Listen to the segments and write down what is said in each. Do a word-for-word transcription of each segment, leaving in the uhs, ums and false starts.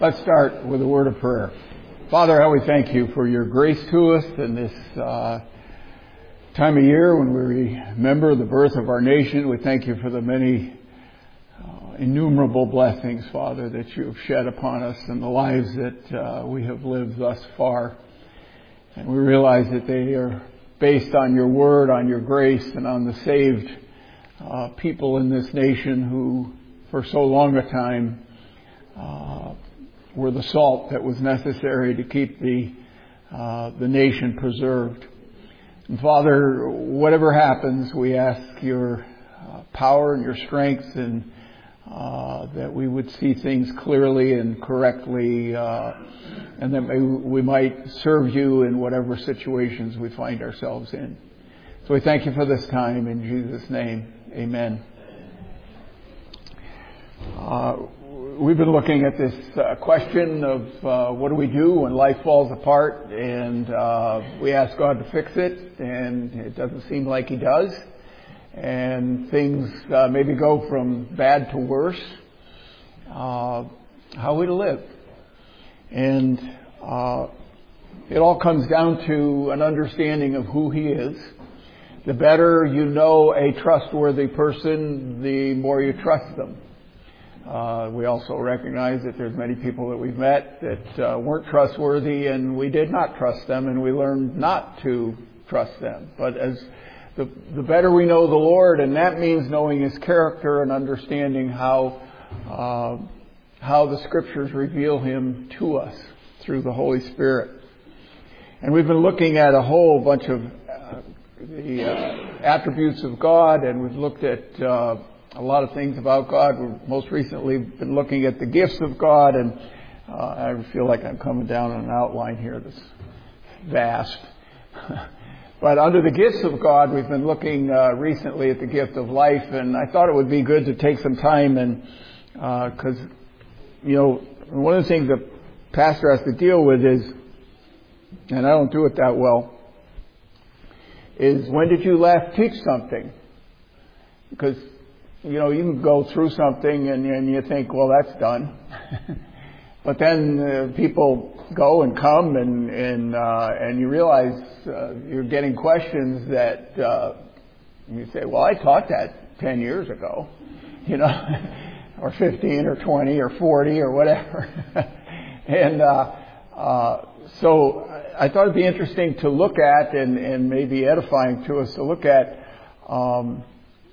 Let's start with a word of prayer. Father, how we thank you for your grace to us in this uh, time of year when we remember the birth of our nation. We thank you for the many uh, innumerable blessings, Father, that you have shed upon us and the lives that uh, we have lived thus far. And we realize that they are based on your word, on your grace, and on the saved uh, people in this nation who, for so long a time, uh, were the salt that was necessary to keep the uh, the nation preserved. And Father, whatever happens, we ask your uh, power and your strength, and uh, that we would see things clearly and correctly, uh, and that may, we might serve you in whatever situations we find ourselves in. So we thank you for this time in Jesus' name. Amen. Uh, We've been looking at this uh, question of uh, what do we do when life falls apart, and uh, we ask God to fix it, and it doesn't seem like He does, and things uh, maybe go from bad to worse. Uh, how are we to live? And uh, it all comes down to an understanding of who He is. The better you know a trustworthy person, the more you trust them. Uh, we also recognize that there's many people that we've met that uh, weren't trustworthy, and we did not trust them, and we learned not to trust them. But as the, the better we know the Lord, and that means knowing His character and understanding how uh, how the Scriptures reveal Him to us through the Holy Spirit. And we've been looking at a whole bunch of uh, the uh, attributes of God, and we've looked at uh, a lot of things about God. We've most recently been looking at the gifts of God, and uh, I feel like I'm coming down on an outline here that's vast. But under the gifts of God, we've been looking uh, recently at the gift of life, and I thought it would be good to take some time, and because, uh, you know, one of the things the pastor has to deal with is, and I don't do it that well, is when did you last teach something? Because you know, you can go through something and, and you think, well, that's done. But then uh, people go and come and and, uh, and you realize uh, you're getting questions that uh, you say, well, I taught that ten years ago, you know, or fifteen or twenty or forty or whatever. and uh, uh, so I thought it'd be interesting to look at, and, and maybe edifying to us to look at um,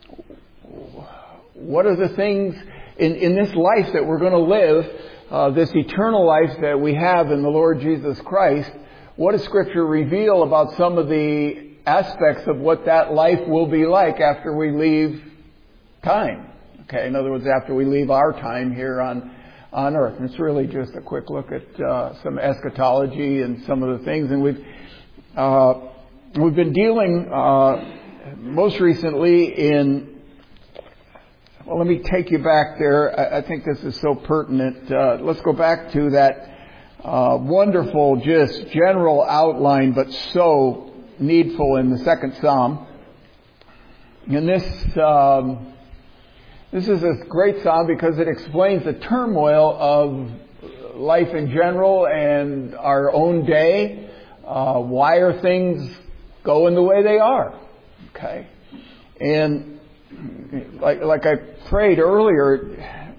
what are the things in, in this life that we're going to live, uh, this eternal life that we have in the Lord Jesus Christ. What does Scripture reveal about some of the aspects of what that life will be like after we leave time? Okay, in other words, after we leave our time here on on earth. And it's really just a quick look at uh, some eschatology and some of the things. And we've uh, we've been dealing uh, most recently in. Well, let me take you back there. I, I think this is so pertinent. Uh, let's go back to that uh, wonderful, just general outline, but so needful in the second Psalm. And this um, this is a great psalm because it explains the turmoil of life in general and our own day. Uh, why are things going the way they are? Okay, and Like, like I prayed earlier,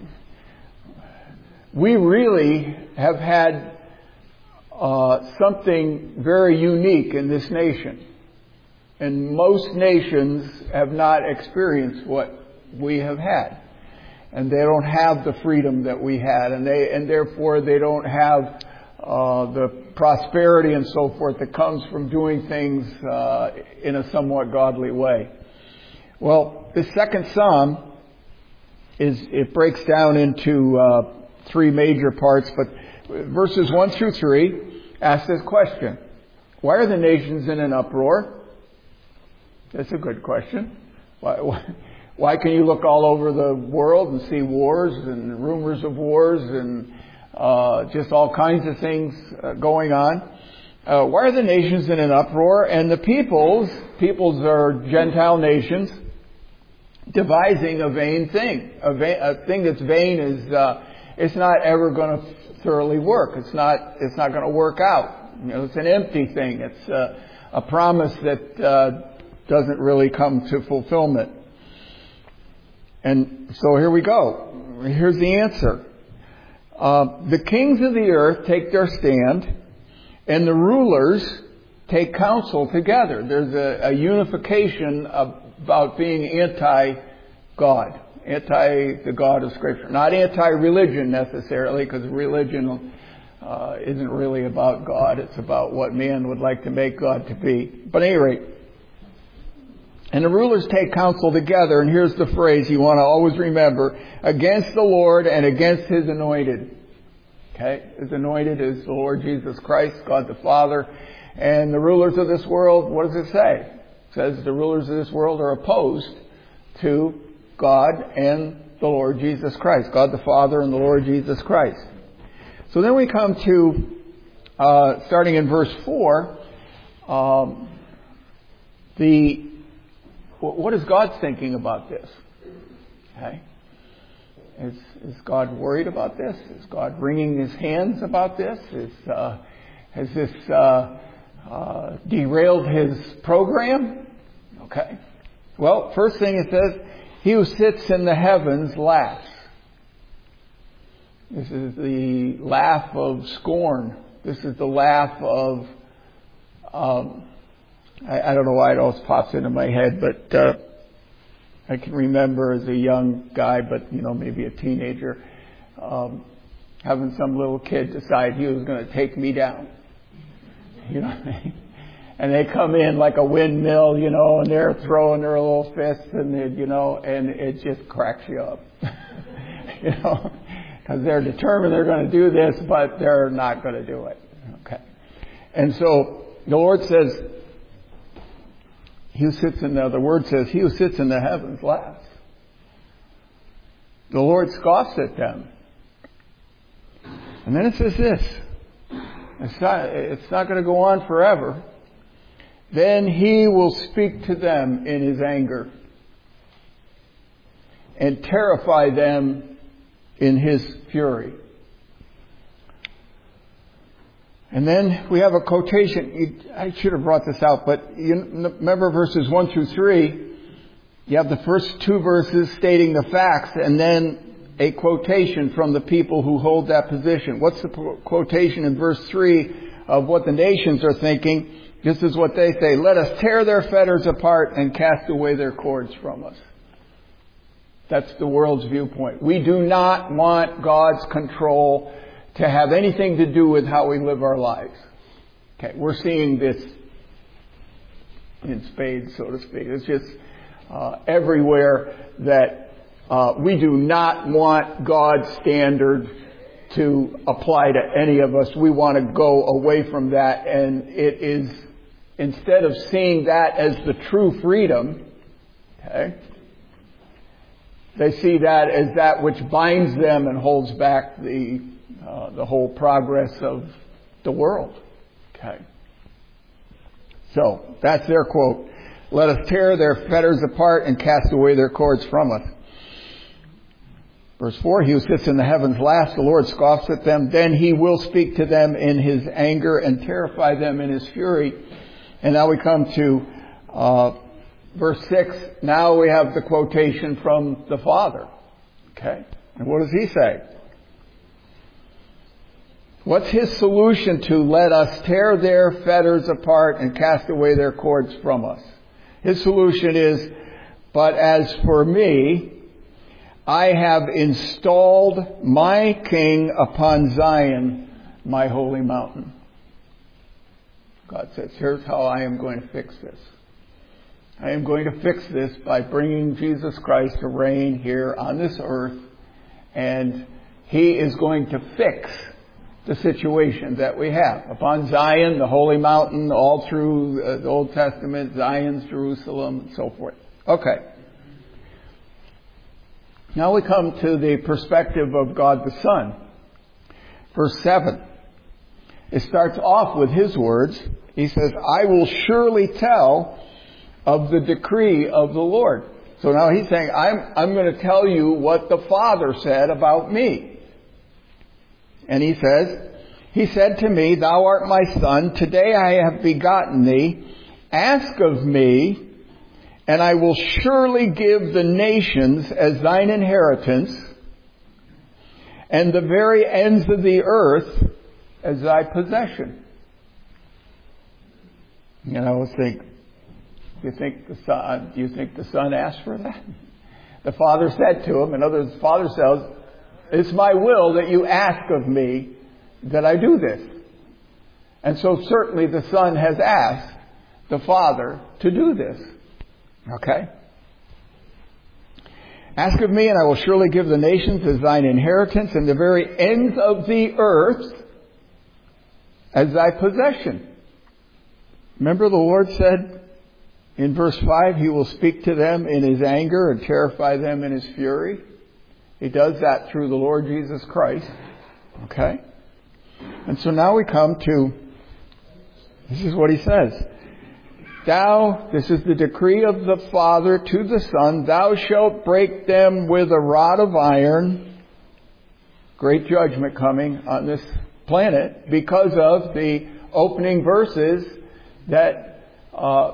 we really have had uh, something very unique in this nation. And most nations have not experienced what we have had. And they don't have the freedom that we had. And they, and therefore they don't have uh, the prosperity and so forth that comes from doing things uh, in a somewhat godly way. Well, the second Psalm is, it breaks down into uh, three major parts, but verses one through three ask this question. Why are the nations in an uproar? That's a good question. Why, why, why can you look all over the world and see wars and rumors of wars and uh, just all kinds of things uh, going on? Uh, why are the nations in an uproar? And the peoples, peoples are Gentile nations, devising a vain thing. A, vain, a thing that's vain is uh, it's not ever going to thoroughly work. It's not, it's not going to work out. You know, it's an empty thing. It's uh, a promise that uh, doesn't really come to fulfillment. And so here we go. Here's the answer. Uh, the kings of the earth take their stand, and the rulers take counsel together. There's a, a unification about being anti-God, anti the God of Scripture. Not anti-religion necessarily, because religion uh, isn't really about God. It's about what man would like to make God to be. But at any rate, and the rulers take counsel together, and here's the phrase you want to always remember: against the Lord and against His anointed. Okay? His anointed is the Lord Jesus Christ, God the Father. And the rulers of this world, what does it say? It says the rulers of this world are opposed to God and the Lord Jesus Christ. God the Father and the Lord Jesus Christ. So then we come to, uh, starting in verse four, um, the what is God thinking about this? Okay. Is, is God worried about this? Is God wringing His hands about this? Is, uh, has this uh, uh, derailed His program? Okay. Well, first thing it says, He who sits in the heavens laughs. This is the laugh of scorn. This is the laugh of... Um, I, I don't know why it always pops into my head, but uh, I can remember as a young guy, but you know, maybe a teenager, um, having some little kid decide he was going to take me down. You know, and they come in like a windmill, you know, and they're throwing their little fists, and it, you know, and it just cracks you up, you know, because they're determined they're going to do this, but they're not going to do it. Okay, and so the Lord says, He who sits in the, the word says, He who sits in the heavens laughs. The Lord scoffs at them. And then it says this. It's not, it's not going to go on forever. Then He will speak to them in His anger and terrify them in His fury. And then we have a quotation. I should have brought this out, but you remember verses one through three. You have the first two verses stating the facts, and then a quotation from the people who hold that position. What's the quotation in verse three of what the nations are thinking? This is what they say: let us tear their fetters apart and cast away their cords from us. That's the world's viewpoint. We do not want God's control to have anything to do with how we live our lives. Okay, we're seeing this in spades, so to speak. It's just uh, everywhere that uh, we do not want God's standard to apply to any of us. We want to go away from that, and it is, instead of seeing that as the true freedom, okay, they see that as that which binds them and holds back the Uh, the whole progress of the world. Okay. So, that's their quote. Let us tear their fetters apart and cast away their cords from us. Verse four, He who sits in the heavens laughs, the Lord scoffs at them. Then He will speak to them in His anger and terrify them in His fury. And now we come to uh, verse six. Now we have the quotation from the Father. Okay. And what does He say? What's His solution to let us tear their fetters apart and cast away their cords from us? His solution is, but as for me, I have installed my King upon Zion, my holy mountain. God says, here's how I am going to fix this. I am going to fix this by bringing Jesus Christ to reign here on this earth, and He is going to fix the situation that we have. Upon Zion, the holy mountain, all through uh, the Old Testament, Zion's Jerusalem, and so forth. Okay. Now we come to the perspective of God the Son. Verse seven. It starts off with His words. He says, I will surely tell of the decree of the Lord. So now He's saying, I'm, I'm going to tell you what the Father said about me. And he says, he said to me, Thou art my son, today I have begotten thee. Ask of me, and I will surely give the nations as thine inheritance, and the very ends of the earth as thy possession. And I always think, do you think the son, do you think the son asked for that? The father said to him, in other words, the father says, it's my will that you ask of me that I do this. And so certainly the son has asked the father to do this. Okay? Ask of me, and I will surely give the nations as thine inheritance, and the very ends of the earth as thy possession. Remember the Lord said in verse five, He will speak to them in His anger and terrify them in His fury. He does that through the Lord Jesus Christ. Okay? And so now we come to, this is what He says. Thou, this is the decree of the Father to the Son, thou shalt break them with a rod of iron. Great judgment coming on this planet because of the opening verses that, uh,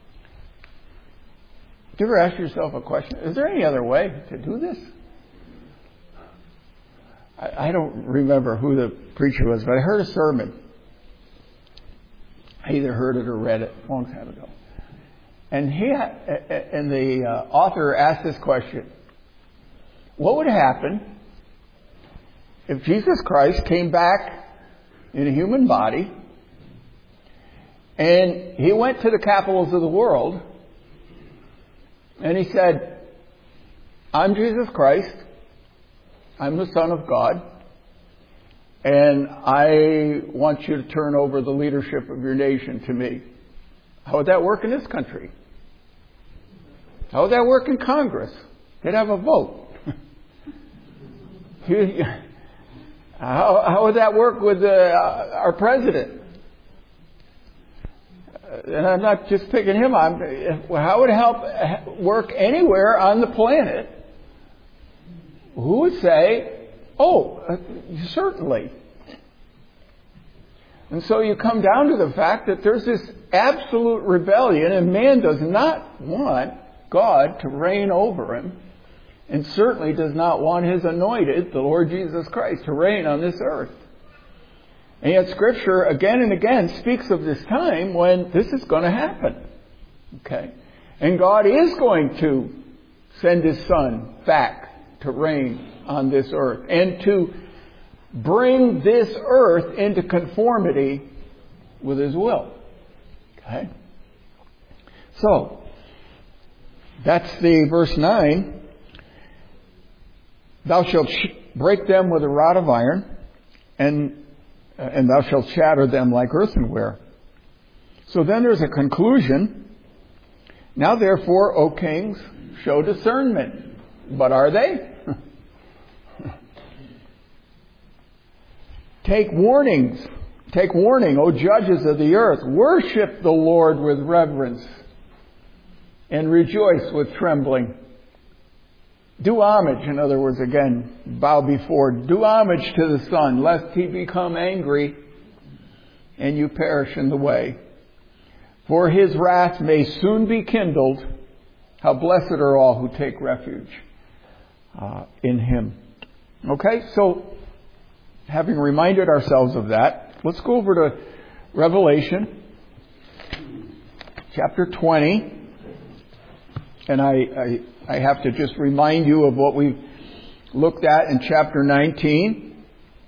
do you ever ask yourself a question? Is there any other way to do this? I, I don't remember who the preacher was, but I heard a sermon. I either heard it or read it a long time ago. And he, and the uh, author asked this question. What would happen if Jesus Christ came back in a human body and He went to the capitals of the world and He said, I'm Jesus Christ. I'm the Son of God. And I want you to turn over the leadership of your nation to me. How would that work in this country? How would that work in Congress? They'd have a vote. how, how would that work with uh, our president? And I'm not just picking him on. How would it help work anywhere on the planet? Who would say, oh, certainly. And so you come down to the fact that there's this absolute rebellion, and man does not want God to reign over him, and certainly does not want His anointed, the Lord Jesus Christ, to reign on this earth. And yet Scripture again and again speaks of this time when this is going to happen. Okay? And God is going to send His Son back to reign on this earth and to bring this earth into conformity with His will. Okay? So, that's the verse nine. Thou shalt sh- break them with a rod of iron, and uh, and thou shalt shatter them like earthenware. So then there's a conclusion. Now therefore, O kings, show discernment. But are they? Take warnings. Take warning, O judges of the earth. Worship the Lord with reverence and rejoice with trembling. Do homage, in other words, again, bow before. Do homage to the Son, lest He become angry and you perish in the way. For His wrath may soon be kindled. How blessed are all who take refuge uh, in Him. Okay, so having reminded ourselves of that, let's go over to Revelation chapter twenty. And I, I, I have to just remind you of what we looked at in chapter nineteen.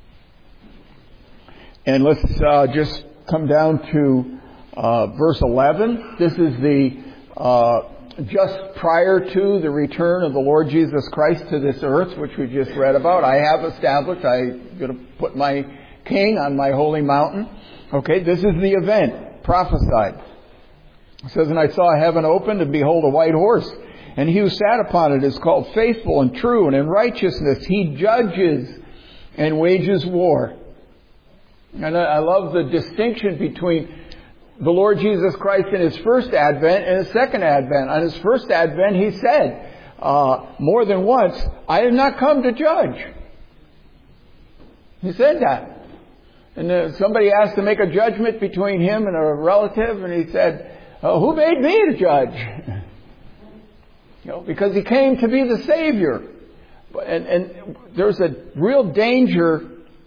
And let's uh, just come down to uh, verse eleven. This is the uh, just prior to the return of the Lord Jesus Christ to this earth, which we just read about. I have established, I'm going to put my king on my holy mountain. Okay, this is the event prophesied. It says, and I saw heaven opened, and behold, a white horse. And he who sat upon it is called Faithful and True, and in righteousness he judges and wages war. And I love the distinction between the Lord Jesus Christ in His first advent and His second advent. On His first advent, He said uh, more than once, I have not come to judge. He said that. And uh, somebody asked to make a judgment between him and a relative, and he said, oh, who made me to judge? You know, because he came to be the Savior. And, and there's a real danger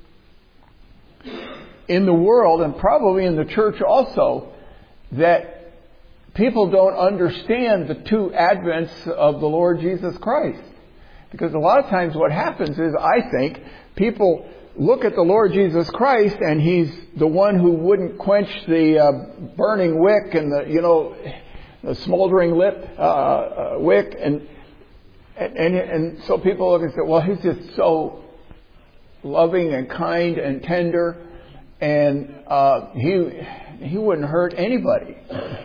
in the world, and probably in the church also, that people don't understand the two advents of the Lord Jesus Christ. Because a lot of times what happens is, I think, people look at the Lord Jesus Christ and He's the one who wouldn't quench the uh, burning wick and the, you know, the smoldering lip, uh, uh, wick. And, and, and, and so people look and say, well, He's just so loving and kind and tender. And uh, he he wouldn't hurt anybody.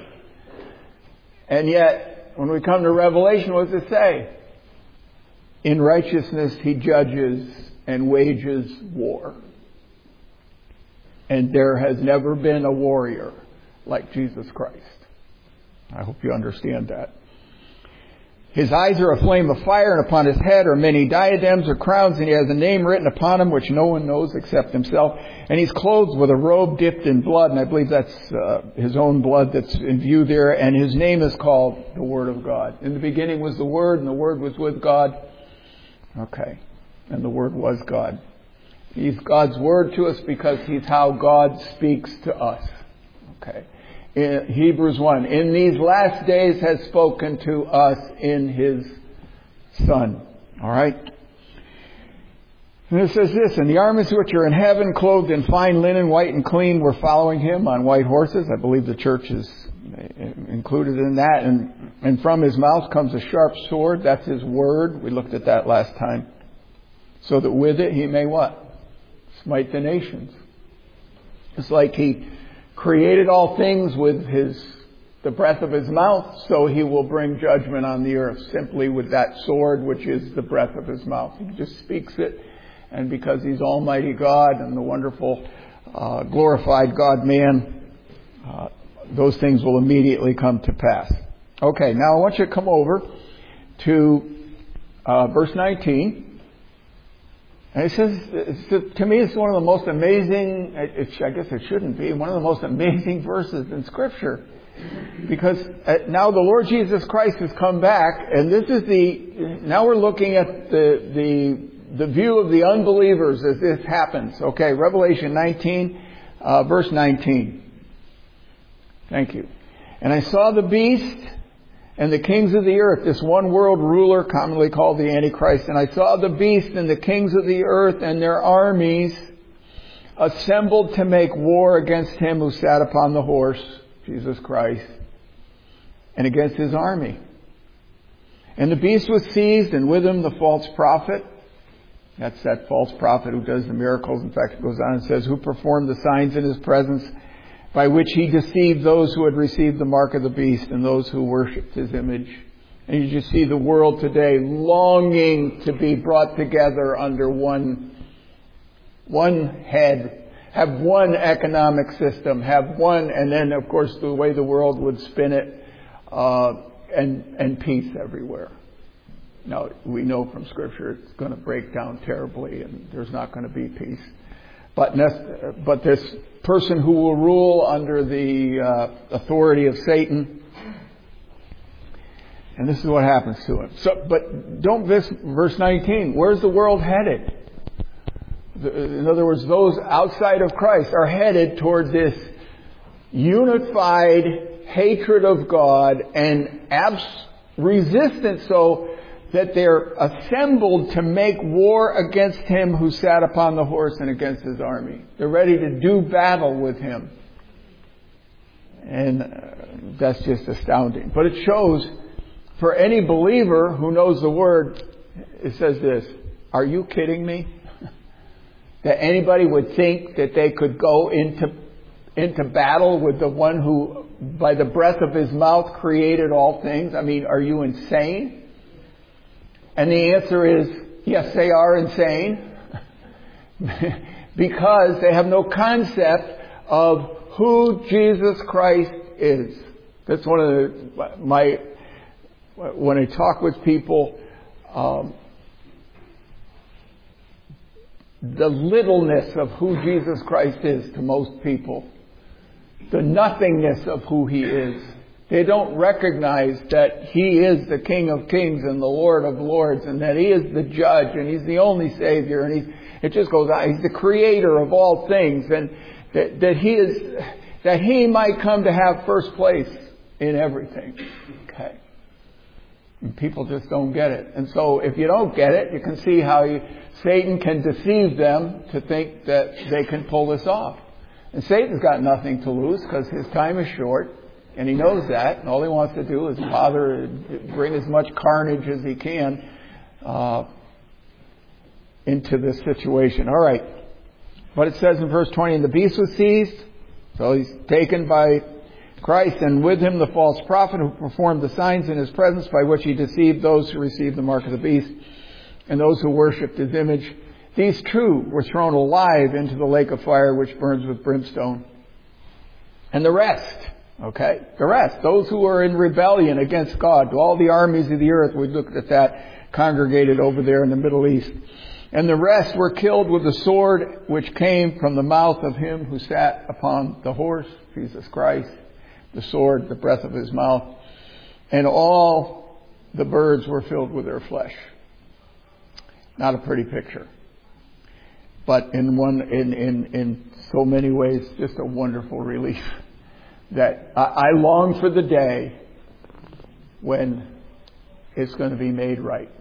And yet, when we come to Revelation, what does it say? In righteousness He judges and wages war. And there has never been a warrior like Jesus Christ. I hope you understand that. His eyes are a flame of fire, and upon his head are many diadems or crowns, and he has a name written upon him which no one knows except himself. And he's clothed with a robe dipped in blood, and I believe that's uh, his own blood that's in view there. And his name is called the Word of God. In the beginning was the Word, and the Word was with God. Okay. And the Word was God. He's God's Word to us because He's how God speaks to us. Okay. In Hebrews one, in these last days has spoken to us in His Son. All right? And it says this, and the armies which are in heaven, clothed in fine linen, white and clean, were following Him on white horses. I believe the church is included in that. And, and from His mouth comes a sharp sword. That's His Word. We looked at that last time. So that with it He may what? Smite the nations. It's like He created all things with His, the breath of His mouth, so He will bring judgment on the earth simply with that sword, which is the breath of His mouth. He just speaks it, and because He's Almighty God and the wonderful, uh, glorified God-man, uh, those things will immediately come to pass. Okay, now I want you to come over to uh, verse nineteen. And it says, it's, to me, it's one of the most amazing, it, I guess it shouldn't be, one of the most amazing verses in Scripture. Because now the Lord Jesus Christ has come back, and this is the, now we're looking at the, the, the view of the unbelievers as this happens. Okay, Revelation nineteen, uh, verse nineteen. Thank you. And I saw the beast and the kings of the earth, this one world ruler commonly called the Antichrist. And I saw the beast and the kings of the earth and their armies assembled to make war against Him who sat upon the horse, Jesus Christ, and against His army. And the beast was seized, and with him the false prophet. That's that false prophet who does the miracles. In fact, it goes on and says, who performed the signs in His presence, by which He deceived those who had received the mark of the beast and those who worshipped His image. And you just see the world today longing to be brought together under one, one head, have one economic system, have one, and then of course the way the world would spin it, uh, and, and peace everywhere. Now, we know from Scripture it's going to break down terribly and there's not going to be peace. But, but this person who will rule under the uh, authority of Satan, and this is what happens to him. So, but don't miss verse nineteen. Where's the world headed? In other words, those outside of Christ are headed toward this unified hatred of God and abs- resistance, so that they're assembled to make war against Him who sat upon the horse and against His army. They're ready to do battle with Him. And uh, that's just astounding. But it shows, for any believer who knows the Word, it says this, are you kidding me? That anybody would think that they could go into, into battle with the one who, by the breath of His mouth, created all things? I mean, are you insane? And the answer is, yes, they are insane. Because they have no concept of who Jesus Christ is. That's one of the, my, when I talk with people, um, the littleness of who Jesus Christ is to most people. The nothingness of who He is. They don't recognize that He is the King of Kings and the Lord of Lords, and that He is the Judge, and He's the only Savior, and He's, it just goes on. He's the Creator of all things, and that, that He is, that He might come to have first place in everything. Okay. And people just don't get it. And so if you don't get it, you can see how you, Satan can deceive them to think that they can pull this off. And Satan's got nothing to lose because his time is short. And he knows that, and all he wants to do is bother, bring as much carnage as he can uh, into this situation. All right. But it says in verse twenty, and the beast was seized, so he's taken by Christ, and with him the false prophet who performed the signs in his presence by which he deceived those who received the mark of the beast and those who worshipped his image. These two were thrown alive into the lake of fire which burns with brimstone. And the rest... Okay? The rest, those who are in rebellion against God, all the armies of the earth, we looked at that, congregated over there in the Middle East. And the rest were killed with the sword which came from the mouth of him who sat upon the horse, Jesus Christ, the sword, the breath of his mouth. And all the birds were filled with their flesh. Not a pretty picture. But in one, in, in, in so many ways, just a wonderful relief. That I long for the day when it's going to be made right.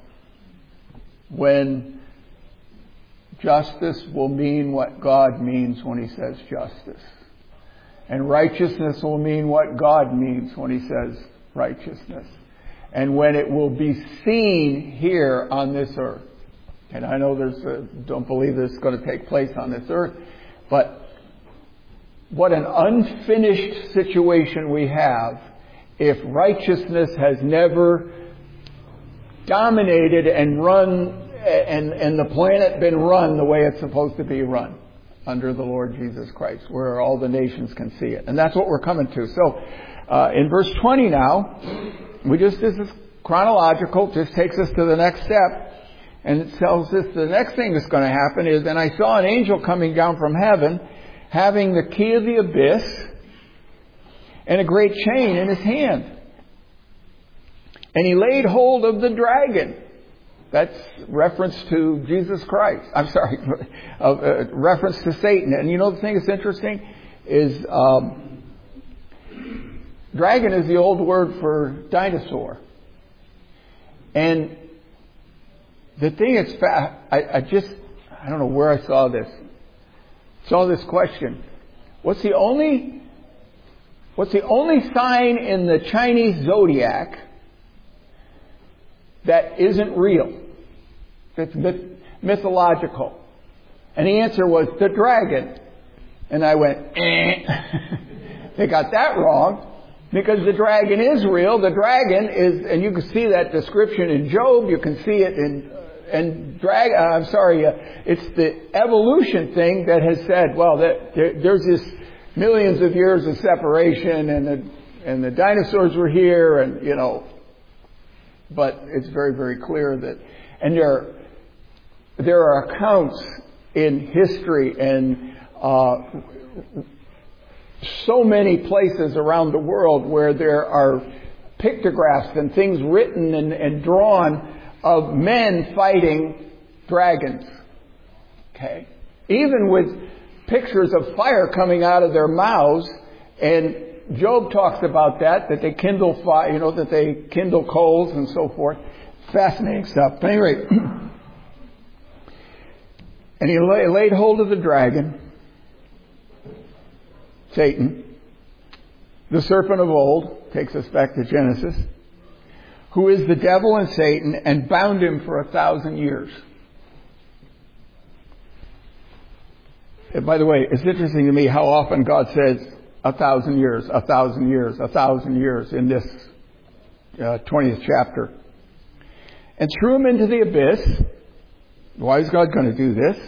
When justice will mean what God means when He says justice. And righteousness will mean what God means when He says righteousness. And when it will be seen here on this earth. And I know there's a, don't believe this is going to take place on this earth, but what an unfinished situation we have if righteousness has never dominated and run and, and the planet been run the way it's supposed to be run under the Lord Jesus Christ, where all the nations can see it. And that's what we're coming to. So uh, in verse twenty now, we just, this is chronological, just takes us to the next step. And it tells us the next thing that's going to happen is, and I saw an angel coming down from heaven, having the key of the abyss and a great chain in his hand. And he laid hold of the dragon. That's reference to Jesus Christ. I'm sorry, uh, uh, reference to Satan. And you know the thing that's interesting is um, dragon is the old word for dinosaur. And the thing is, I, I just, I don't know where I saw this. Saw this question. What's the only what's the only sign in the Chinese zodiac that isn't real? That's myth, mythological. And the answer was the dragon. And I went, eh. They got that wrong because the dragon is real. The dragon is, and you can see that description in Job. You can see it in And drag, uh, I'm sorry, uh, it's the evolution thing that has said, well, that there, there's this millions of years of separation and the, and the dinosaurs were here and, you know, but it's very, very clear that, and there, there are accounts in history and, uh, so many places around the world where there are pictographs and things written and, and drawn of men fighting dragons. Okay. Even with pictures of fire coming out of their mouths, and Job talks about that, that they kindle fire, you know, that they kindle coals and so forth. Fascinating stuff. But anyway, and he lay, laid hold of the dragon, Satan, the serpent of old, takes us back to Genesis, who is the devil and Satan, and bound him for a thousand years. And by the way, it's interesting to me how often God says a thousand years, a thousand years, a thousand years in this uh, twentieth chapter. And threw him into the abyss. Why is God going to do this?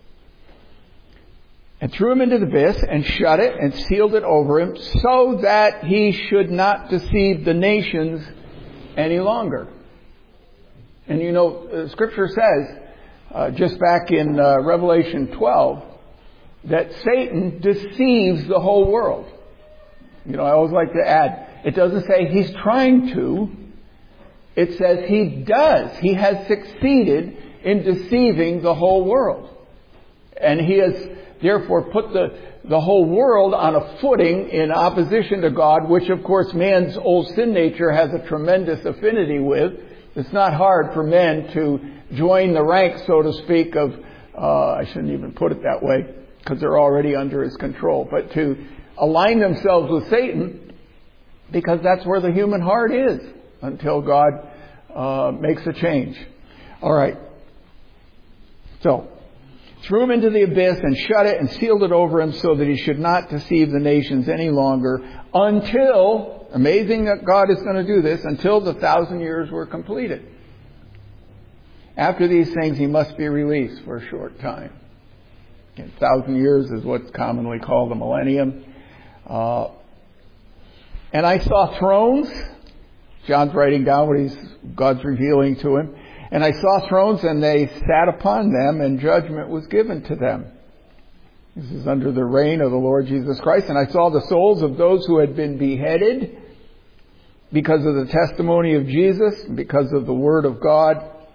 And threw him into the abyss and shut it and sealed it over him so that he should not deceive the nations any longer. And you know, Scripture says uh, just back in uh, Revelation twelve that Satan deceives the whole world. You know, I always like to add, it doesn't say he's trying to. It says he does. He has succeeded in deceiving the whole world. And he has therefore put the, the whole world on a footing in opposition to God, which of course man's old sin nature has a tremendous affinity with. It's not hard for men to join the ranks, so to speak, of, uh, I shouldn't even put it that way, because they're already under his control, but to align themselves with Satan, because that's where the human heart is until God uh, makes a change. All right. So, threw him into the abyss and shut it and sealed it over him so that he should not deceive the nations any longer until, amazing that God is going to do this, until the thousand years were completed. After these things, he must be released for a short time. A thousand years is what's commonly called the millennium. Uh, and I saw thrones. John's writing down what he's, God's revealing to him. And I saw thrones, and they sat upon them, and judgment was given to them. This is under the reign of the Lord Jesus Christ. And I saw the souls of those who had been beheaded because of the testimony of Jesus, because of the Word of God.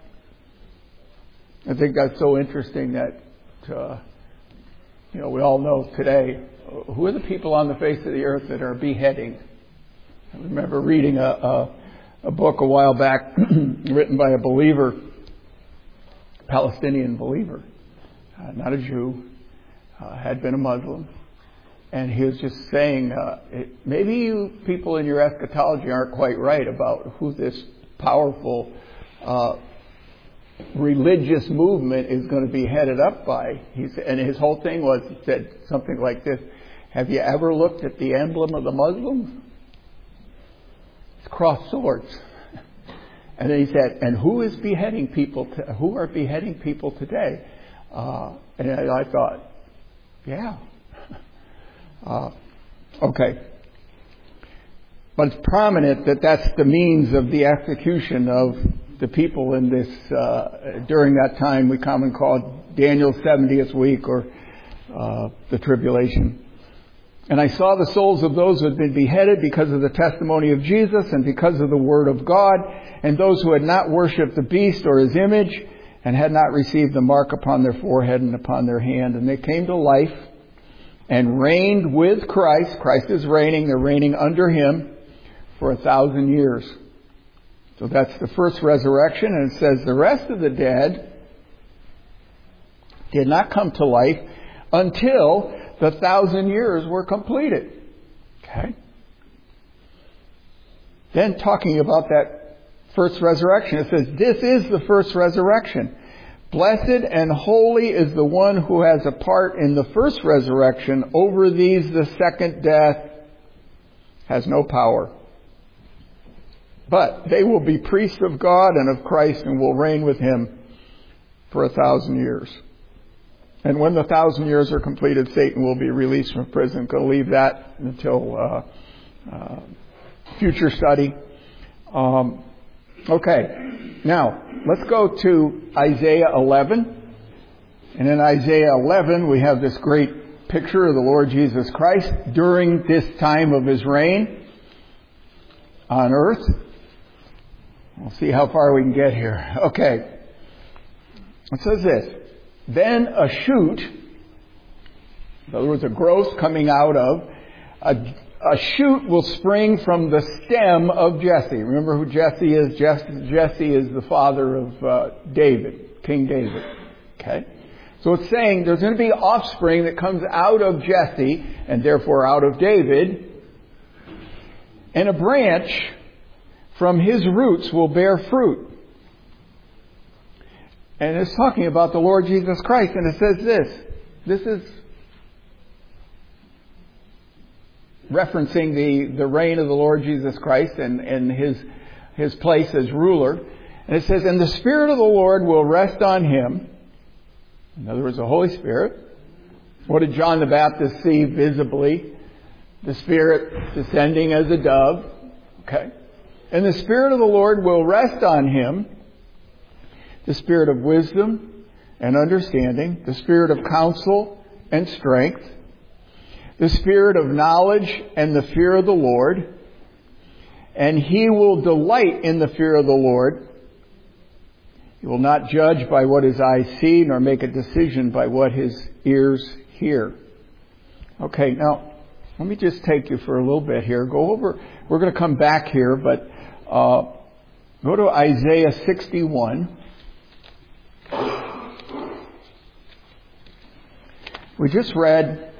I think that's so interesting that, uh, you know, we all know today, who are the people on the face of the earth that are beheading? I remember reading a, a, a book a while back written by a believer, Palestinian believer, uh, not a Jew, uh, had been a Muslim. And he was just saying, uh, it, maybe you people in your eschatology aren't quite right about who this powerful uh, religious movement is going to be headed up by. He said, and his whole thing was, he said something like this: have you ever looked at the emblem of the Muslims? It's crossed swords. And then he said, and who is beheading people? To, who are beheading people today? Uh, and I, I thought, yeah. Uh, okay. But it's prominent that that's the means of the execution of the people in this, uh, during that time we commonly call Daniel's seventieth week, or uh, the tribulation. And I saw the souls of those who had been beheaded because of the testimony of Jesus and because of the Word of God, and those who had not worshipped the beast or his image and had not received the mark upon their forehead and upon their hand. And they came to life and reigned with Christ. Christ is reigning. They're reigning under him for a thousand years. So that's the first resurrection. And it says the rest of the dead did not come to life until the thousand years were completed. Okay. Then talking about that first resurrection, it says, this is the first resurrection. Blessed and holy is the one who has a part in the first resurrection. Over these the second death has no power. But they will be priests of God and of Christ and will reign with him for a thousand years. And when the thousand years are completed, Satan will be released from prison. Going to leave that until uh, uh, future study. Um, okay, now let's go to Isaiah eleven. And in Isaiah eleven, we have this great picture of the Lord Jesus Christ during this time of his reign on earth. We'll see how far we can get here. Okay, it says this. Then a shoot, in other words, a growth coming out of, a, a shoot will spring from the stem of Jesse. Remember who Jesse is? Jesse, Jesse is the father of uh, David, King David. Okay? So it's saying there's going to be offspring that comes out of Jesse, and therefore out of David, and a branch from his roots will bear fruit. And it's talking about the Lord Jesus Christ. And it says this. This is referencing the, the reign of the Lord Jesus Christ and, and his, his place as ruler. And it says, and the Spirit of the Lord will rest on him. In other words, the Holy Spirit. What did John the Baptist see visibly? The Spirit descending as a dove. Okay. And the Spirit of the Lord will rest on him. The Spirit of wisdom and understanding, the spirit of counsel and strength, the spirit of knowledge and the fear of the Lord. And he will delight in the fear of the Lord. He will not judge by what his eyes see, nor make a decision by what his ears hear. Okay, now, let me just take you for a little bit here. Go over, we're going to come back here, but uh, go to Isaiah sixty-one. We just read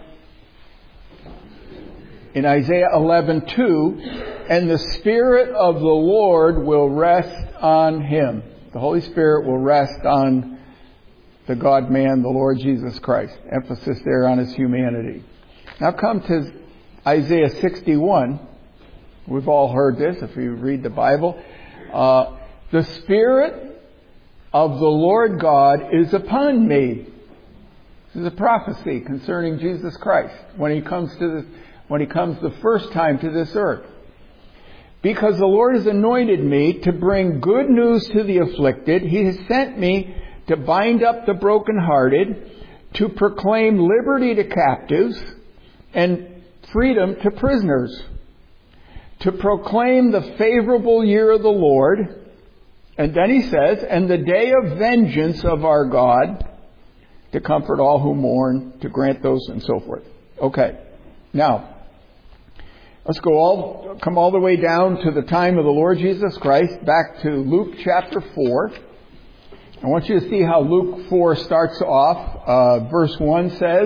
in Isaiah eleven two, and the Spirit of the Lord will rest on him. The Holy Spirit will rest on the God-man, the Lord Jesus Christ. Emphasis there on his humanity. Now come to Isaiah sixty-one. We've all heard this if you read the Bible. Uh, the Spirit of the Lord God is upon me. This is a prophecy concerning Jesus Christ when he comes to the, when he comes the first time to this earth. Because the Lord has anointed me to bring good news to the afflicted. He has sent me to bind up the brokenhearted, to proclaim liberty to captives and freedom to prisoners, to proclaim the favorable year of the Lord. And then he says, and the day of vengeance of our God, to comfort all who mourn, to grant those, and so forth. Okay. Now, let's go all, come all the way down to the time of the Lord Jesus Christ, back to Luke chapter four. I want you to see how Luke four starts off. Uh, verse one says,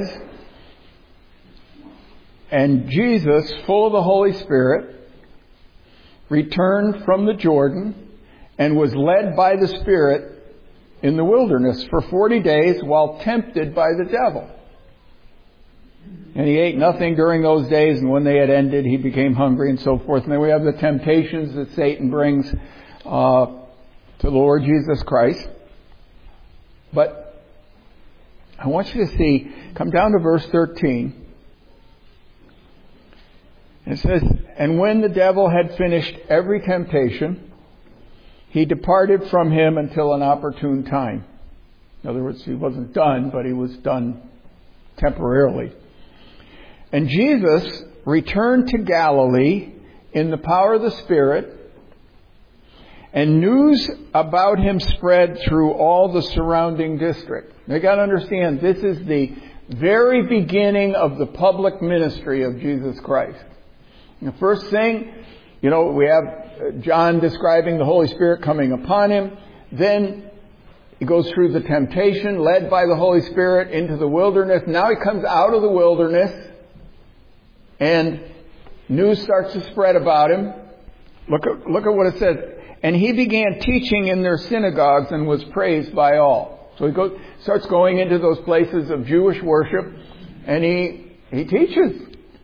and Jesus, full of the Holy Spirit, returned from the Jordan and was led by the Spirit in the wilderness for forty days while tempted by the devil. And he ate nothing during those days, and when they had ended, he became hungry, and so forth. And then we have the temptations that Satan brings uh, to the Lord Jesus Christ. But I want you to see, come down to verse thirteen. It says, and when the devil had finished every temptation, he departed from him until an opportune time. In other words, he wasn't done, but he was done temporarily. And Jesus returned to Galilee in the power of the Spirit, and news about him spread through all the surrounding district. Now you got to understand, this is the very beginning of the public ministry of Jesus Christ. The first thing, you know, we have John describing the Holy Spirit coming upon him. Then he goes through the temptation, led by the Holy Spirit into the wilderness. Now he comes out of the wilderness, and news starts to spread about him. Look at, look at what it says. And he began teaching in their synagogues and was praised by all. So he goes, starts going into those places of Jewish worship, and he he teaches.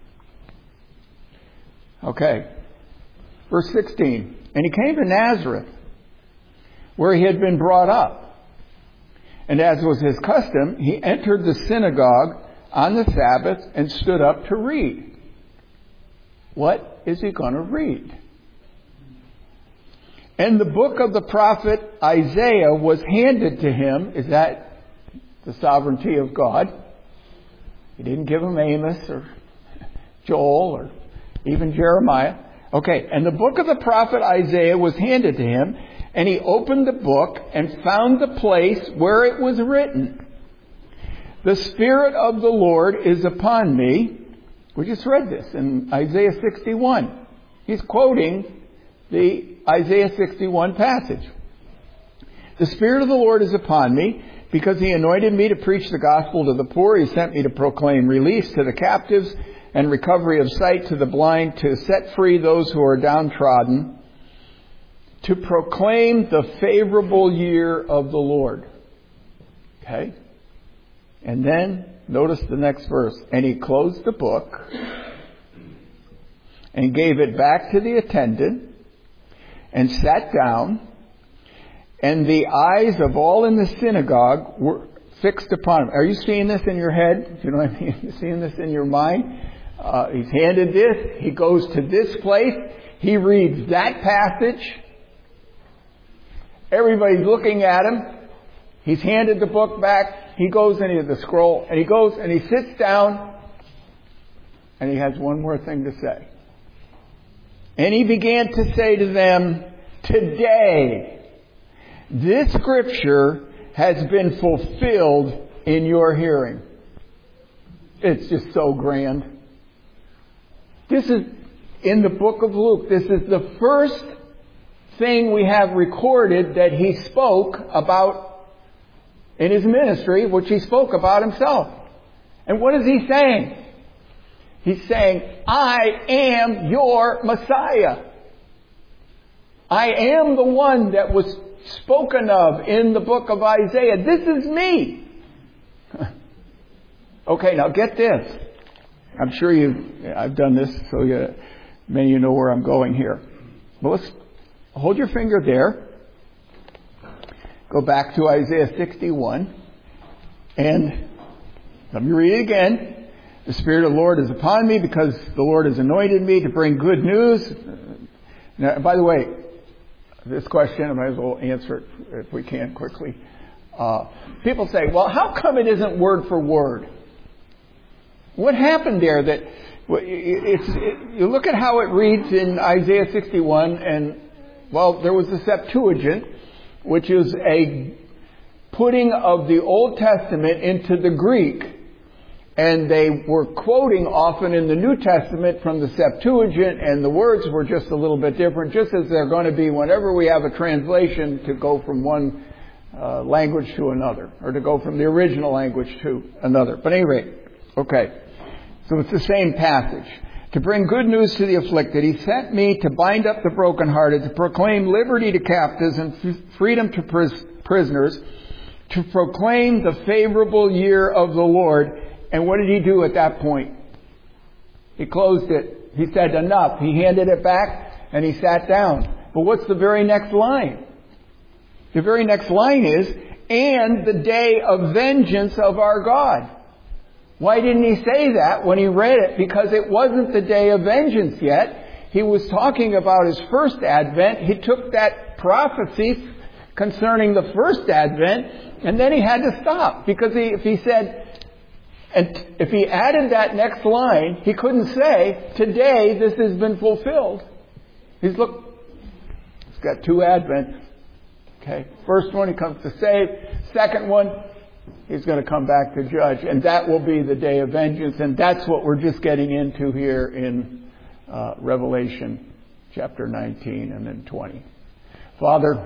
Okay. Verse sixteen. And he came to Nazareth, where he had been brought up. And as was his custom, he entered the synagogue on the Sabbath and stood up to read. What is he going to read? And the book of the prophet Isaiah was handed to him. Is that the sovereignty of God? He didn't give him Amos or Joel or even Jeremiah. Okay, and the book of the prophet Isaiah was handed to him, and he opened the book and found the place where it was written, the Spirit of the Lord is upon me. We just read this in Isaiah sixty-one. He's quoting the Isaiah sixty-one passage. The Spirit of the Lord is upon me, because he anointed me to preach the gospel to the poor. He sent me to proclaim release to the captives and recovery of sight to the blind, to set free those who are downtrodden, to proclaim the favorable year of the Lord. Okay? And then, notice the next verse. And he closed the book and gave it back to the attendant and sat down, and the eyes of all in the synagogue were fixed upon him. Are you seeing this in your head? Do you know what I mean? You're seeing this in your mind? Uh, he's handed this. He goes to this place. He reads that passage. Everybody's looking at him. He's handed the book back. He goes into the scroll, and he goes and he sits down, and he has one more thing to say. And he began to say to them, today, this scripture has been fulfilled in your hearing. It's just so grand. This is in the book of Luke. This is the first thing we have recorded that he spoke about in his ministry, which he spoke about himself. And what is he saying? He's saying, I am your Messiah. I am the one that was spoken of in the book of Isaiah. This is me. Okay, now get this. I'm sure you, I've done this, so you, many of you know where I'm going here. But let's hold your finger there. Go back to Isaiah sixty-one. And let me read it again. The Spirit of the Lord is upon me because the Lord has anointed me to bring good news. Now, by the way, this question, I might as well answer it if we can quickly. Uh, people say, well, how come it isn't word for word? What happened there that it's, it, you look at how it reads in Isaiah sixty-one, and, well, there was the Septuagint, which is a putting of the Old Testament into the Greek. And they were quoting often in the New Testament from the Septuagint, and the words were just a little bit different, just as they're going to be whenever we have a translation to go from one uh, language to another, or to go from the original language to another. But at any rate, okay. So it's the same passage. To bring good news to the afflicted, he sent me to bind up the brokenhearted, to proclaim liberty to captives and f- freedom to pris- prisoners, to proclaim the favorable year of the Lord. And what did he do at that point? He closed it. He said, enough. He handed it back and he sat down. But what's the very next line? The very next line is, and the day of vengeance of our God. Why didn't he say that when he read it? Because it wasn't the day of vengeance yet. He was talking about his first advent. He took that prophecy concerning the first advent, and then he had to stop. Because he, if he said, and if he added that next line, he couldn't say, today this has been fulfilled. He's, look, he's got two advents. Okay. First one, he comes to save. Second one, he's going to come back to judge. And that will be the day of vengeance. And that's what we're just getting into here in uh, Revelation chapter nineteen and then twenty. Father,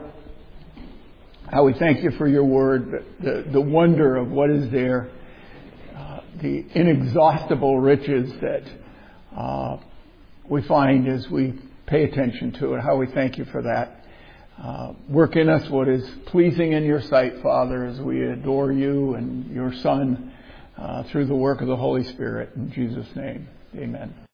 how we thank you for your word, the, the wonder of what is there, uh, the inexhaustible riches that uh, we find as we pay attention to it. How we thank you for that. Uh, work in us what is pleasing in your sight, Father, as we adore you and your Son uh, through the work of the Holy Spirit. In Jesus' name, amen.